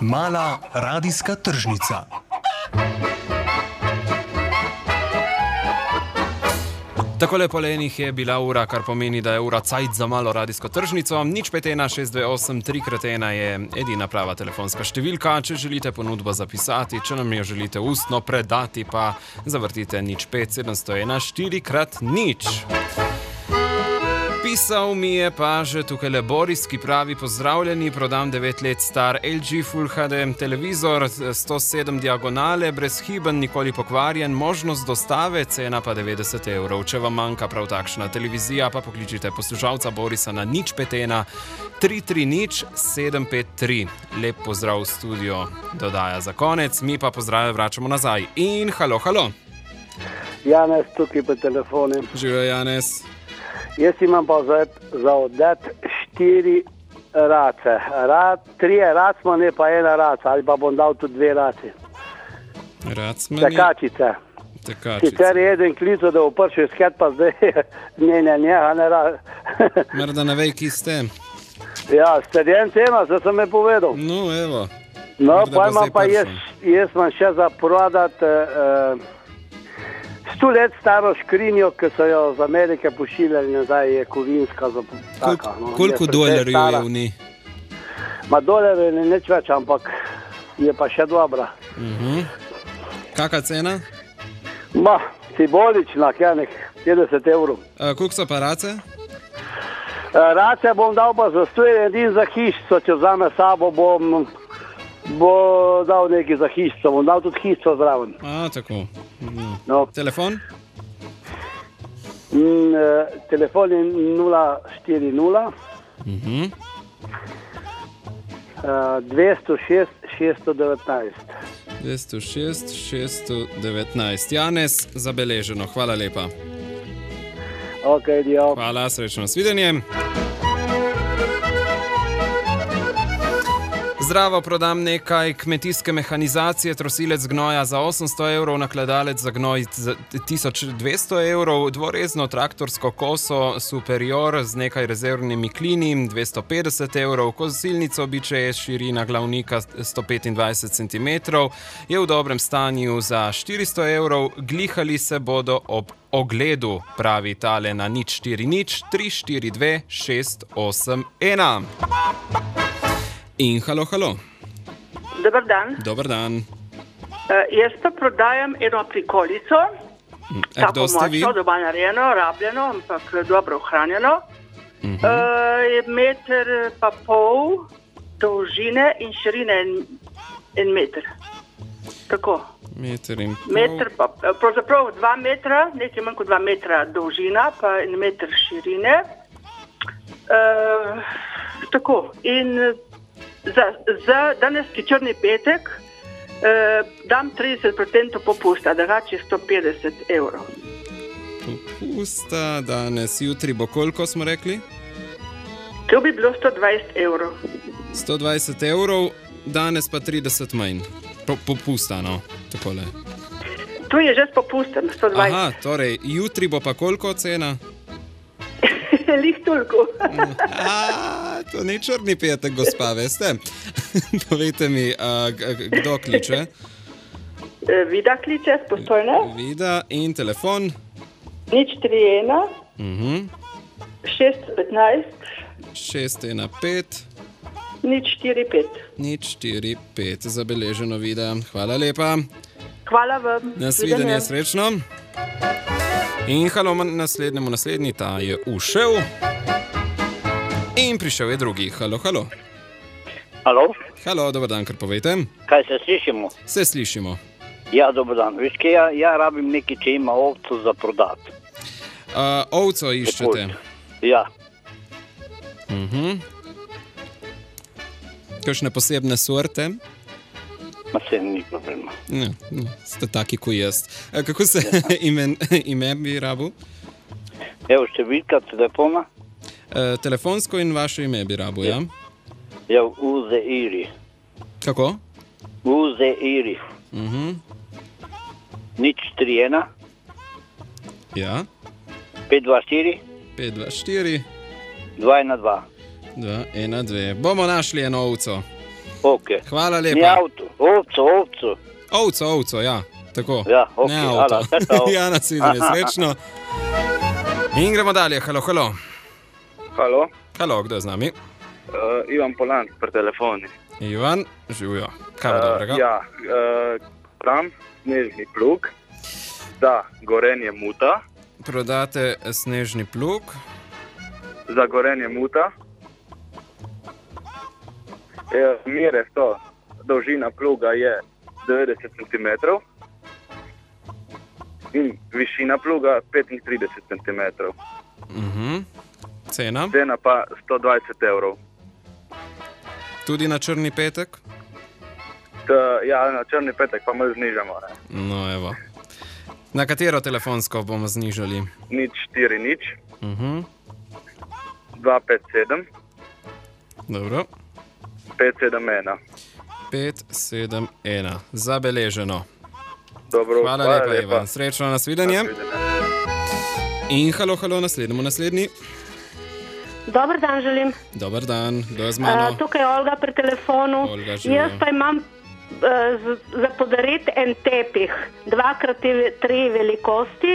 Mala radijska tržnica. Takole polenih je bila ura, kar pomeni, da je ura cajt za malo radijsko tržnico. 051 628 3x1 je edina prava telefonska številka. Če želite ponudbo zapisati, če nam jo želite ustno predati, pa zavrtite 05701 4x0. Pisal mi je pa že tukaj Boris, ki pravi: pozdravljeni, prodam 9 let star LG Full HD televizor, 107 diagonale, brezhiben, nikoli pokvarjen, možnost dostave, cena pa 90 evrov. Če vam manjka prav takšna televizija, pa pokličite poslušalca Borisa na 051 330 753. Lep pozdrav v studio, dodaja za konec, mi pa pozdrave vračamo nazaj. In halo. Janez tukaj po telefonu. Živijo, Janez. Jaz imam pa za oddet 4 race. 3 racmane pa 1 raca, ali pa bom dal tudi 2 raci. Racmani? Tekačice. Sicer je eden klical, da bo prišel iskat, pa zdaj njega ne rad. Morda ne vej, ki ste. Ja, stadion cena, zdaj sem me povedal. No, evo. No, pa imam pa jaz imam še za prodati 100 let staro škrinjo, ki so jo z Amerike pošiljali nazaj, je kovinska. Koliko dolarjev je v njej? Dolarjev je nič več, ampak je pa še dobra. Kakšna cena? Simbolična, nek 50 evrov. Koliko so pa race? Race bom dal pa za 101 za hišico, če vzame sabo, bo dal nekaj za hišico, bom dal tudi hišico zraven. Tako. No. Telefon? Telefon je 040 206 619. 206 619. Janez, zabeleženo. Hvala lepa. Ok, dio. Hvala, srečno svidenje. Zdravo, prodam nekaj kmetijske mehanizacije, trosilec gnoja za 800 evrov, nakladalec za gnoj za 1200 evrov, dvorezno traktorsko koso Superior z nekaj rezervnimi klini 250 evrov, kosilnico biče je širina glavnika 125 cm, je v dobrem stanju za 400 evrov, glihali se bodo ob ogledu, pravi tale na 040 342 681. In halo. Dobar dan. Dobar dan. Jaz pa prodajam eno prikolico. Kdo ste vi? Tako močno, doma narejeno, rabljeno, ampak dobro ohranjeno. Je 1,5 m dolžine in širine 1 meter. Tako. 1,5 meter. Pravzaprav 2 metra, nekaj manj kot 2 metra dolžina, pa 1 meter širine. Tako. In za daneski črni petek dam 30% popusta, drugače 150 evrov. Popusta danes, jutri bo koliko, smo rekli? To bi bilo 120 evrov. 120 evrov, danes pa 30 manj. Popusta, no, takole. Tu je že s popustem, 120. Aha, torej, jutri bo pa koliko cena? Lih toliko. To ni črni petek, gospa, veste? Povejte mi, kdo kliče? Vida kliče, Postojne. Vida in telefon? 031 615 615 045. 045, zabeleženo, Vida. Hvala lepa. Hvala vam. Nasvidenje, srečno. In halo naslednji, ta je ušel. In prišel je drugi. Halo. Halo, dober dan, kar povejte. Kaj se slišimo? Se slišimo. Ja, dober dan. Veš kaj, ja rabim nekaj, če ima ovco za prodati. Ovco iščete? Ja. Kakšne posebne sorte? Ma se ni problema. Ste taki, kot jaz. Kako se ime bi rabil? Evo, številka telefona. Telefonsko in vaše ime bi rabil, ja? Ja, Uze Iri. Kako? Uze Iri. 031 Ja. 524 524 212. 212. Bomo našli eno ovco. Okay. Hvala Ni lepa. avto, ovco. Ovco, ja. Tako. Ja, ok, Ne avto. hvala. Ja, nasvidenje, srečno. In gremo dalje. Halo. Halo, Halo, kdo je z nami? Ivan Polan pri telefoni. Ivan, živijo. Kaj bo dobrega? Ja, tam snežni plug, za gorenje muta, Prodate snežni plug. za gorenje muta. Mere so, dolžina pluga je 90 cm in višina pluga 35 cm. Cena? Cena pa 120 evrov. Tudi na črni petek? Ja, na črni petek pa malo znižamo. Ne? No, evo. Na katero telefonsko bomo znižali? 040 257 Dobro. 571. 571. Zabeleženo. Dobro, Hvala lepa, Ivan. Srečno, nasvidenje. In halo, naslednji. Dober dan želim. Dober dan, kdo je z mano? Tukaj je Olga pri telefonu. Olga, živijo. Jaz pa imam za podariti en tepih, 2x3 velikosti,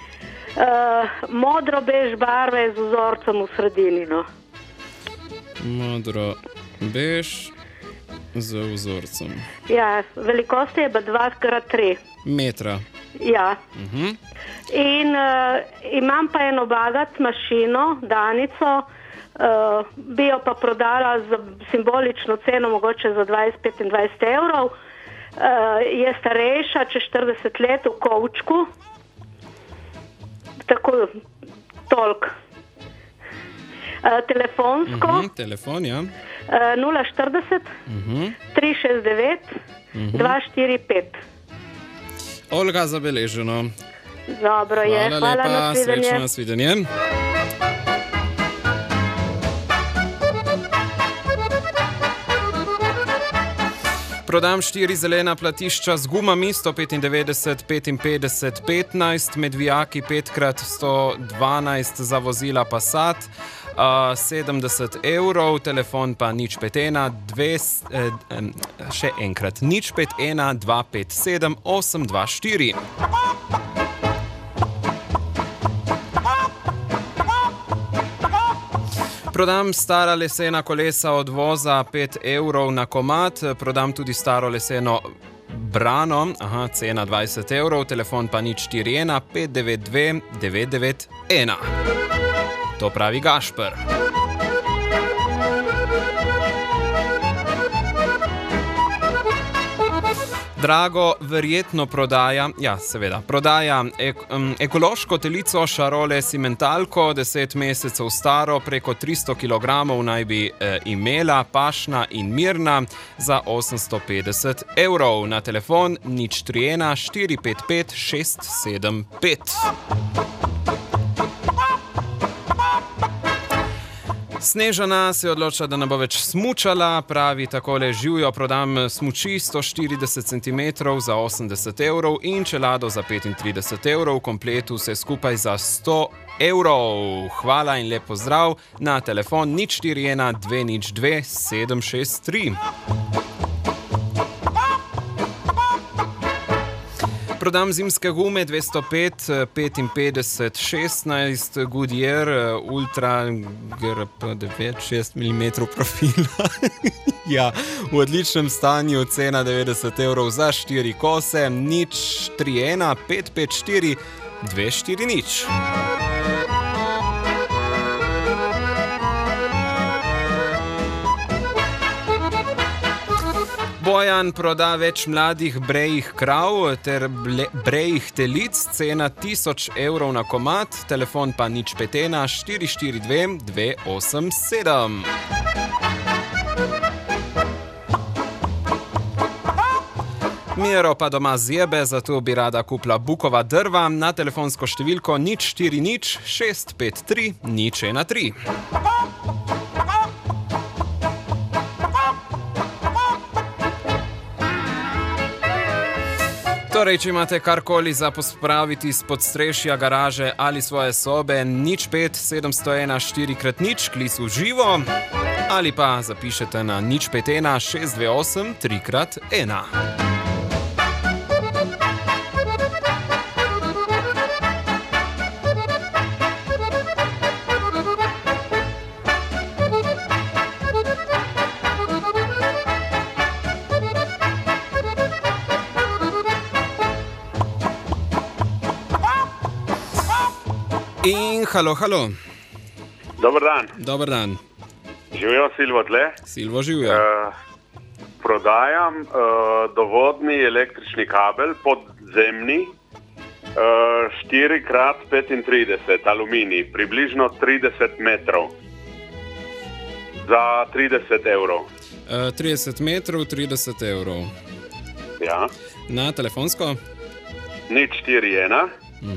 modro-bež barve z vzorcem v sredini. No. Modro, bež z vzorcem. Ja, velikosti je pa 2x3 metra. Ja. In imam pa eno bagat mašino, Danico, bi jo pa prodala za simbolično ceno, mogoče za 20-25 evrov. Je starejša, čez 40 let, v kovčku. Tako, toliko. Telefonsko. Telefon, ja. 040 369 245. Olga, zabeleženo. Dobro je, Hvala lepa, nasvidenje. srečno, nasvidenje. Prodam 4 zelena platišča z gumami 195, 55, 15, med vijaki 5x112 za vozila Passat, 70 evrov, telefon pa 051, še enkrat 051 257 824. Prodam stara lesena kolesa od voza 5 evrov na komad, prodam tudi staro leseno brano, cena 20 evrov, telefon pa 041 592 991. To pravi Gašper. Drago verjetno prodaja ekološko telico Charole Simmentalko, 10 mesecev staro, preko 300 kg naj bi imela, pašna in mirna, za 850 evrov. Na telefon 031 455 675. Snežana se odloča, da ne bo več smučala, pravi takole: živjo, prodam smuči 140 cm za 80 evrov in čelado za 35 evrov, v kompletu vse skupaj za 100 evrov. Hvala in lep pozdrav na telefon 041 202 763. Prodam zimske gume 205, 55, 16, Goodyear, Ultra GRP 9, 6 mm profila. Ja, v odličnem stanju, cena 90 evrov za 4 kose, 031 554 240. Bojan proda več mladih brejih krav ter brejih telic, cena 1000 evrov na komad, telefon pa 051 442 287. Miro pa doma zjebe, zato bi rada kupila bukova drva, na telefonsko številko 040 653 013. Torej, če imate karkoli za pospraviti z podstrešja, garaže ali svoje sobe, 05 701 4x0, klic v živo. ali pa zapišete na 051 628 3x1. In halo. Dober dan. Dober dan. Živijo Silvo tle. Silvo živijo. Prodajam dovodni električni kabel podzemni 4x35 aluminij, približno 30 metrov za 30 evrov. 30 metrov, 30 evrov. Ja. Na telefonsko? 041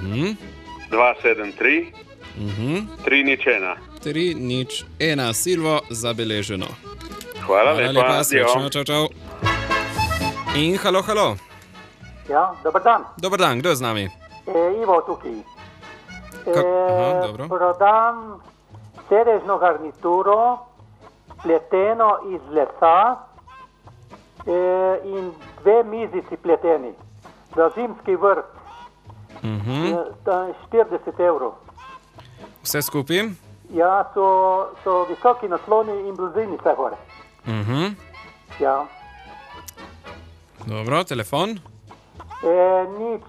273 301. 301. Silvo, zabeleženo. Hvala lepa. Srečno, čau. In halo. Ja, dober dan. Dober dan, kdo je z nami? Ivo tukaj. Dobro. Prodam sedežno garnituro, pleteno iz lesa in 2 mizici pleteni. Za zimski vrt. 40 evrov. Vse skupaj? Ja, so visoki nasloni in bluzini vse gore. Ja. Dobro, telefon? 05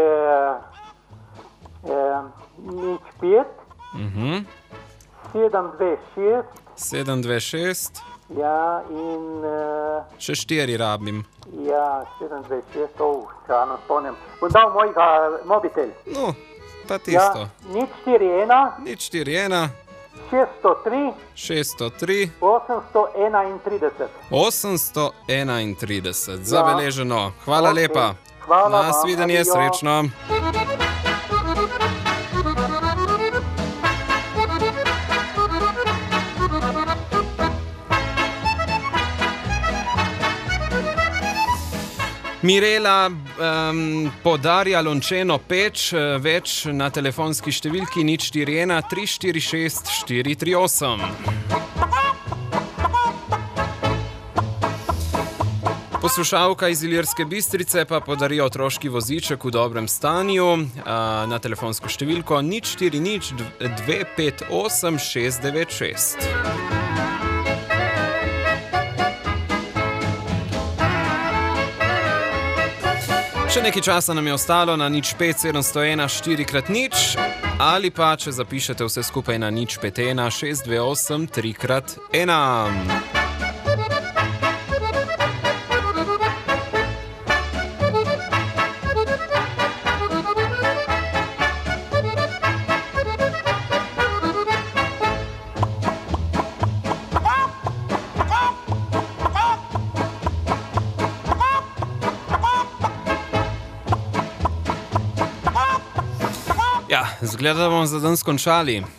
726. Ja, in še 4 rabim. Ja, 726, čano spomnim. Bom dal mojega mobitel. No, pa tisto. Ja, 041 603 831. Zabeleženo. Hvala lepa. Hvala. Nasvidenje, srečno. Mirela podarja lončeno peč, več na telefonski številki 041 346 438. Poslušalka iz Ilirske Bistrice pa podari otroški voziček v dobrem stanju na telefonsko številko 040 258 696. Še nekaj časa nam je ostalo na 05 701 4x0 ali pa, če zapišete vse skupaj na 051 628 3x1. Ja, zgleda, da bomo za dan skončali.